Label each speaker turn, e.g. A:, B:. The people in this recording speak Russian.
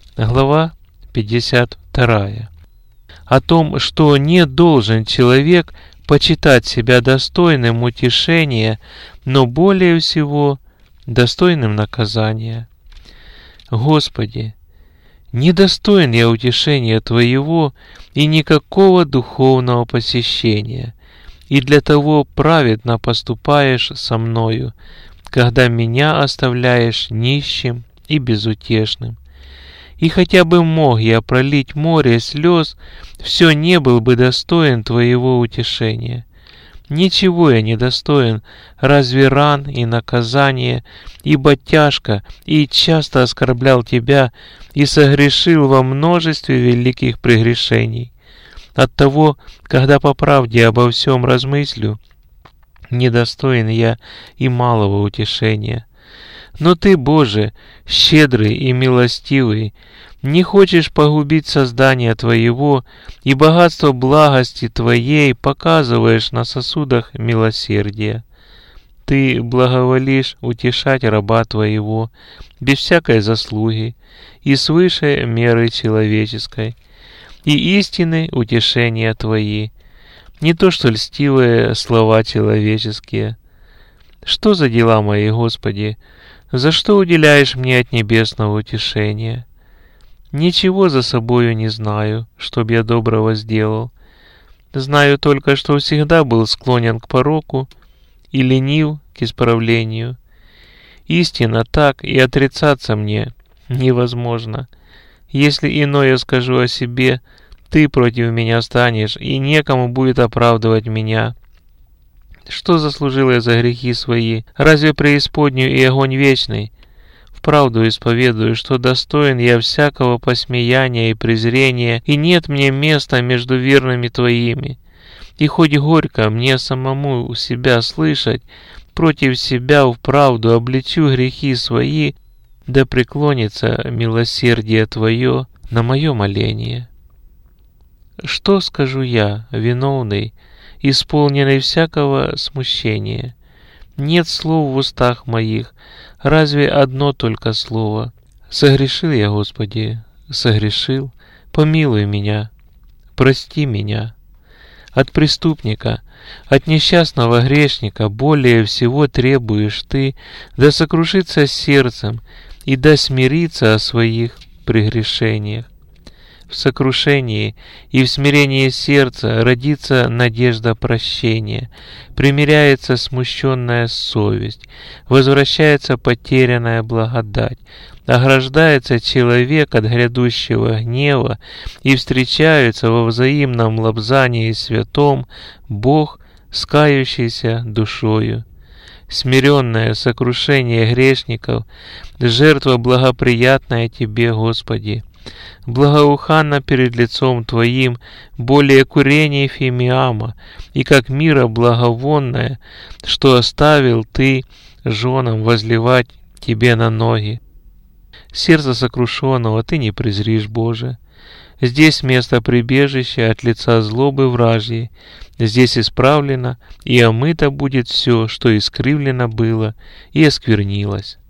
A: Глава 52. О том, что не должен человек почитать себя достойным утешения, но более всего достойным наказания. Господи, недостоин я утешения Твоего и никакого духовного посещения, и для того праведно поступаешь со мною, когда меня оставляешь нищим и безутешным. И хотя бы мог я пролить море слез, все не был бы достоин Твоего утешения. Ничего я не достоин, разве ран и наказания, ибо тяжко и часто оскорблял Тебя и согрешил во множестве великих прегрешений. Оттого, когда по правде обо всем размыслю, недостоин я и малого утешения. Но Ты, Боже, щедрый и милостивый, не хочешь погубить создание Твоего, и богатство благости Твоей показываешь на сосудах милосердия. Ты благоволишь утешать раба Твоего без всякой заслуги и свыше меры человеческой, и истины утешения Твои, не то что льстивые слова человеческие. Что за дела мои, Господи? За что уделяешь мне от небесного утешения? Ничего за собою не знаю, чтоб я доброго сделал. Знаю только, что всегда был склонен к пороку и ленив к исправлению. Истинно так, и отрицаться мне невозможно. Если иное скажу о себе, Ты против меня станешь, и некому будет оправдывать меня. Что заслужил я за грехи свои? Разве преисподнюю и огонь вечный? Вправду исповедую, что достоин я всякого посмеяния и презрения, и нет мне места между верными Твоими. И хоть горько мне самому у себя слышать, против себя вправду обличу грехи свои, да преклонится милосердие Твое на мое моление. Что скажу я, виновный, исполненный всякого смущения? Нет слов в устах моих, разве одно только слово. Согрешил я, Господи, согрешил, помилуй меня, прости меня. От преступника, от несчастного грешника более всего требуешь Ты, да сокрушится сердцем и да смирится о своих прегрешениях. В сокрушении и в смирении сердца родится надежда прощения, примиряется смущенная совесть, возвращается потерянная благодать, ограждается человек от грядущего гнева и встречаются во взаимном лобзании святом Бог, скающийся душою. Смиренное сокрушение грешников, жертва благоприятная Тебе, Господи, благоуханно перед лицом Твоим, более курений фимиама, и как мира благовонное, что оставил Ты женам возливать Тебе на ноги. Сердце сокрушенного Ты не презришь, Боже. Здесь место прибежища от лица злобы вражьей, здесь исправлено и омыто будет все, что искривлено было и осквернилось.